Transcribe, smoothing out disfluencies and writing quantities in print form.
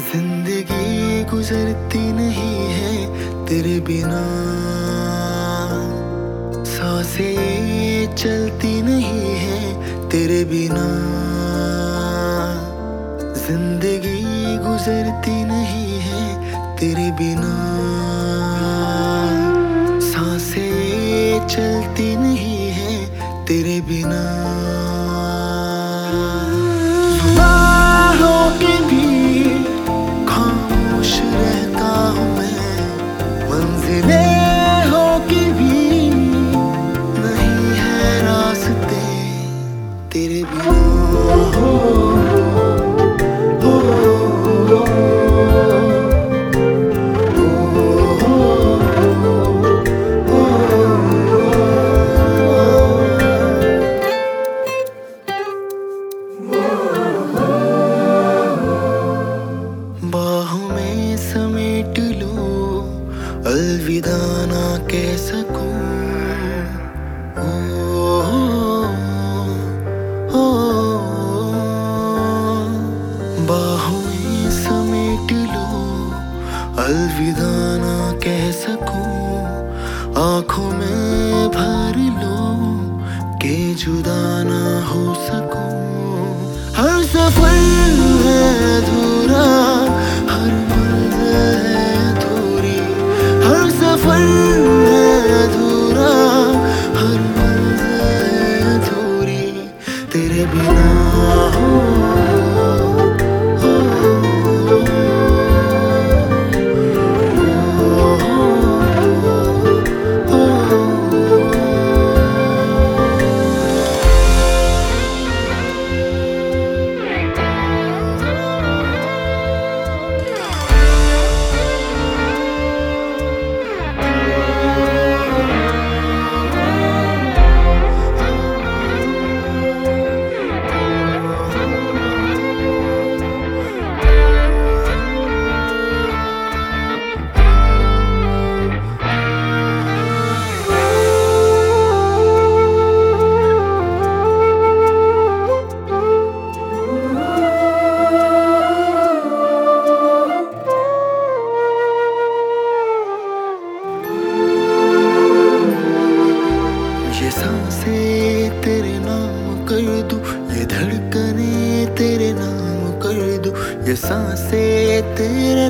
जिंदगी गुजरती नहीं है तेरे बिना, सांसें चलती नहीं है तेरे बिना। जिंदगी गुजरती नहीं है तेरे बिना, सांसें चलती नहीं है तेरे बिना। तेरे बिना बाहों में समेट लो, अलविदा ना कह सकूं। बाहों में समेट लो, अलविदा ना कह सकूं। आंखों में भर लो के जुदा ना हो सकूं। हर सफर है अधूरा, हर मंजिल है अधूरी। हर सफर है अधूरा, हर मंजिल है अधूरी तेरे बिना हो। ये सांसें तेरे नाम कर दूं, ये धड़कने तेरे नाम कर दूं। ये सांसें तेरे